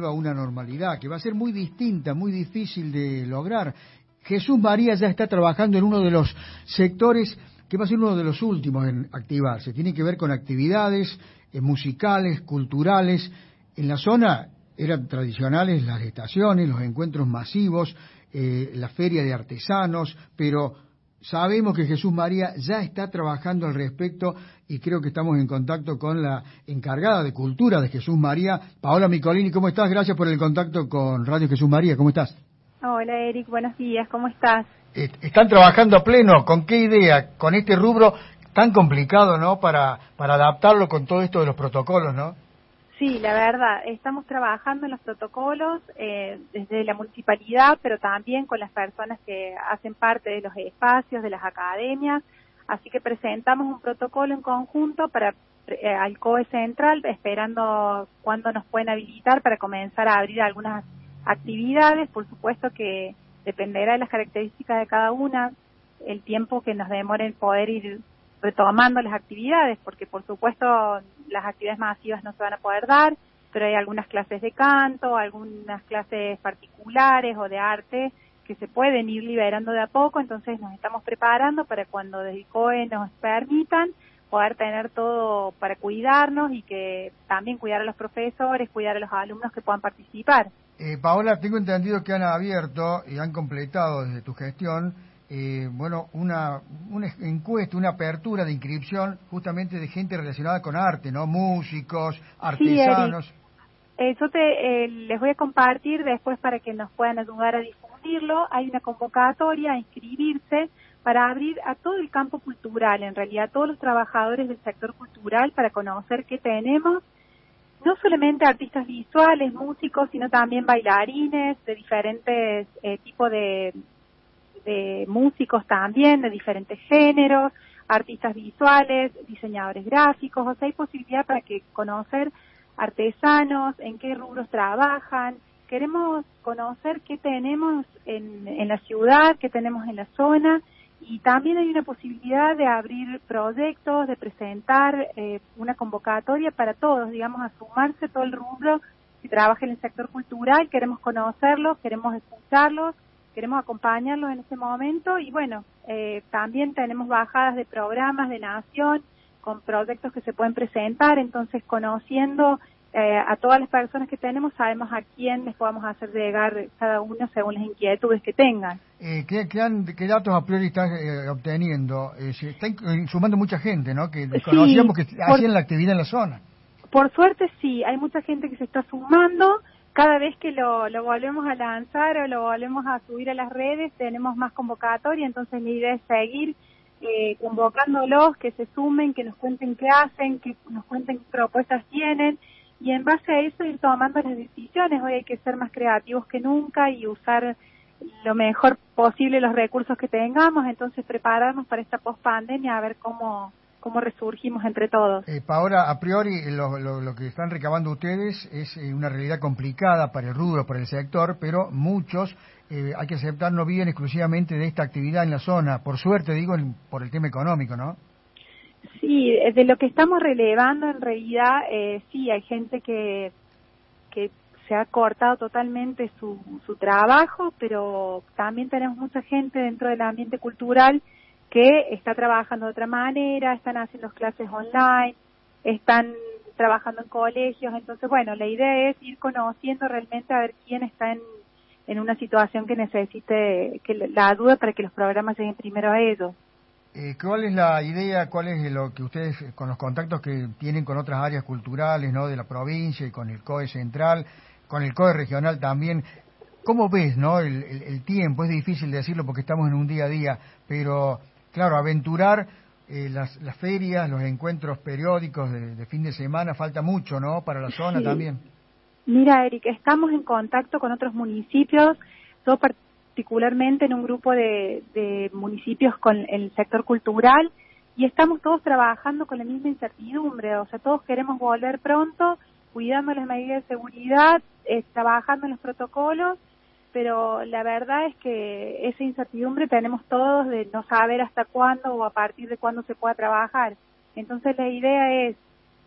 vuelva a una normalidad, que va a ser muy distinta, muy difícil de lograr. Jesús María ya está trabajando en uno de los sectores que va a ser uno de los últimos en activarse. Tiene que ver con actividades musicales, culturales. En la zona eran tradicionales las estaciones, los encuentros masivos, la feria de artesanos, pero sabemos que Jesús María ya está trabajando al respecto y creo que estamos en contacto con la encargada de cultura de Jesús María, Paola Micolini. ¿Cómo estás? Gracias por el contacto con Radio Jesús María. ¿Cómo estás? Hola Eric, buenos días, ¿cómo estás? Están trabajando a pleno. ¿Con qué idea? Con este rubro tan complicado, ¿no? Para adaptarlo con todo esto de los protocolos, ¿no? Sí, la verdad, estamos trabajando en los protocolos desde la municipalidad, pero también con las personas que hacen parte de los espacios, de las academias, así que presentamos un protocolo en conjunto para al COE Central, esperando cuándo nos pueden habilitar para comenzar a abrir algunas actividades. Por supuesto que dependerá de las características de cada una, el tiempo que nos demore en poder ir retomando las actividades, porque por supuesto las actividades masivas no se van a poder dar, pero hay algunas clases de canto, algunas clases particulares o de arte que se pueden ir liberando de a poco, entonces nos estamos preparando para cuando desde el COE nos permitan poder tener todo para cuidarnos y que también cuidar a los profesores, cuidar a los alumnos que puedan participar. Paola, tengo entendido que han abierto y han completado desde tu gestión una encuesta, una apertura de inscripción justamente de gente relacionada con arte, ¿no? Músicos, artesanos. Sí, Eric. Yo les voy a compartir después para que nos puedan ayudar a difundirlo. Hay una convocatoria a inscribirse para abrir a todo el campo cultural, en realidad a todos los trabajadores del sector cultural, para conocer qué tenemos, no solamente artistas visuales, músicos, sino también bailarines de diferentes tipos de músicos también, de diferentes géneros, artistas visuales, diseñadores gráficos. O sea, hay posibilidad para que conocer artesanos, en qué rubros trabajan. Queremos conocer qué tenemos en la ciudad, qué tenemos en la zona, y también hay una posibilidad de abrir proyectos, de presentar una convocatoria para todos, digamos, a sumarse todo el rubro que trabaja en el sector cultural. Queremos conocerlos, queremos escucharlos, queremos acompañarlos en este momento y bueno, también tenemos bajadas de programas de Nación con proyectos que se pueden presentar, entonces conociendo a todas las personas que tenemos, sabemos a quién les podamos hacer llegar cada uno según las inquietudes que tengan. ¿Qué datos a priori estás obteniendo? Se está sumando mucha gente, ¿no? Que desconocíamos que hacían la actividad en la zona. Por suerte sí, hay mucha gente que se está sumando. Cada vez que lo volvemos a lanzar o lo volvemos a subir a las redes, tenemos más convocatoria, entonces la idea es seguir convocándolos, que se sumen, que nos cuenten qué hacen, que nos cuenten qué propuestas tienen, y en base a eso ir tomando las decisiones. Hoy hay que ser más creativos que nunca y usar lo mejor posible los recursos que tengamos, entonces prepararnos para esta post-pandemia, a ver cómo resurgimos entre todos. Paola, a priori lo que están recabando ustedes es una realidad complicada para el rubro, para el sector, pero muchos, hay que aceptar, no viven exclusivamente de esta actividad en la zona, por suerte digo, por el tema económico, ¿no? Sí, de lo que estamos relevando en realidad, sí, hay gente que se ha cortado totalmente su trabajo, pero también tenemos mucha gente dentro del ambiente cultural que está trabajando de otra manera, están haciendo clases online, están trabajando en colegios. Entonces, bueno, la idea es ir conociendo realmente a ver quién está en una situación que necesite que la ayuda para que los programas lleguen primero a ellos. ¿Cuál es la idea, cuál es lo que ustedes, con los contactos que tienen con otras áreas culturales, ¿no?, de la provincia y con el COE central, con el COE regional también? ¿Cómo ves, no, el tiempo? Es difícil decirlo porque estamos en un día a día, pero claro, aventurar las ferias, los encuentros periódicos de fin de semana, falta mucho, ¿no?, para la zona Sí. también. Mira, Eric, estamos en contacto con otros municipios, yo particularmente en un grupo de municipios con el sector cultural, y estamos todos trabajando con la misma incertidumbre. O sea, todos queremos volver pronto, cuidando las medidas de seguridad, trabajando en los protocolos, pero la verdad es que esa incertidumbre tenemos todos de no saber hasta cuándo o a partir de cuándo se pueda trabajar. Entonces la idea es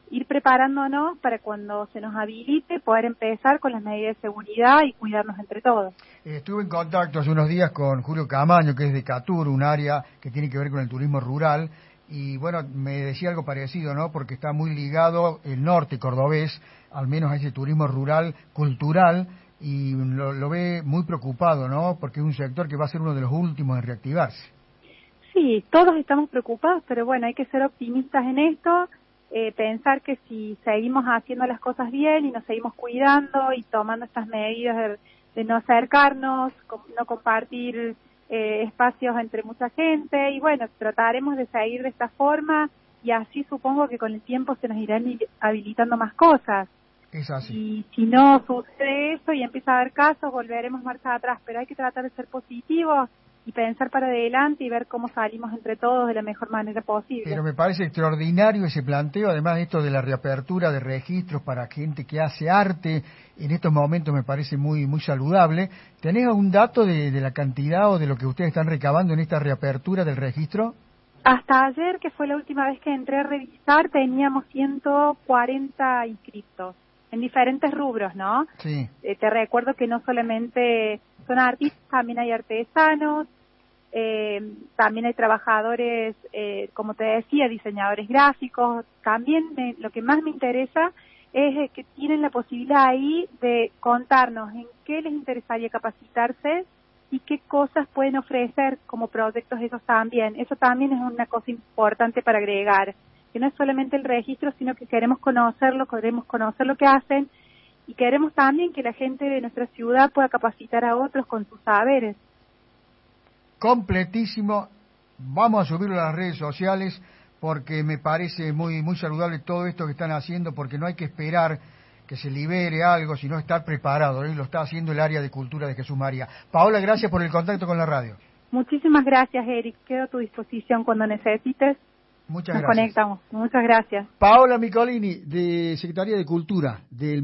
ir preparándonos para cuando se nos habilite poder empezar con las medidas de seguridad y cuidarnos entre todos. Estuve en contacto hace unos días con Julio Camaño, que es de Catur, un área que tiene que ver con el turismo rural, y bueno, me decía algo parecido, ¿no? Porque está muy ligado el norte cordobés, al menos a ese turismo rural, cultural, y lo ve muy preocupado, ¿no? Porque es un sector que va a ser uno de los últimos en reactivarse. Sí, todos estamos preocupados, pero bueno, hay que ser optimistas en esto, pensar que si seguimos haciendo las cosas bien y nos seguimos cuidando y tomando estas medidas de no acercarnos, no compartir espacios entre mucha gente, y bueno, trataremos de seguir de esta forma y así supongo que con el tiempo se nos irán habilitando más cosas. Es así. Y si no sucede eso y empieza a haber casos, volveremos marcha atrás, pero hay que tratar de ser positivos y pensar para adelante y ver cómo salimos entre todos de la mejor manera posible. Pero me parece extraordinario ese planteo, además de esto de la reapertura de registros para gente que hace arte, en estos momentos me parece muy saludable. ¿Tenés algún dato de la cantidad o de lo que ustedes están recabando en esta reapertura del registro? Hasta ayer, que fue la última vez que entré a revisar, teníamos 140 inscriptos en diferentes rubros, ¿no? Sí. Te recuerdo que no solamente son artistas, también hay artesanos, también hay trabajadores, como te decía, diseñadores gráficos. También lo que más me interesa es que tienen la posibilidad ahí de contarnos en qué les interesaría capacitarse y qué cosas pueden ofrecer como proyectos ellos también. Eso también es una cosa importante para agregar, que no es solamente el registro, sino que queremos conocer lo que hacen y queremos también que la gente de nuestra ciudad pueda capacitar a otros con sus saberes. Completísimo. Vamos a subirlo a las redes sociales porque me parece muy saludable todo esto que están haciendo, porque no hay que esperar que se libere algo, sino estar preparado, ¿eh? Lo está haciendo el área de cultura de Jesús María. Paola, gracias por el contacto con la radio. Muchísimas gracias, Eric. Quedo a tu disposición cuando necesites. Muchas Nos gracias. conectamos. Muchas gracias. Paola Micolini, de Secretaría de Cultura del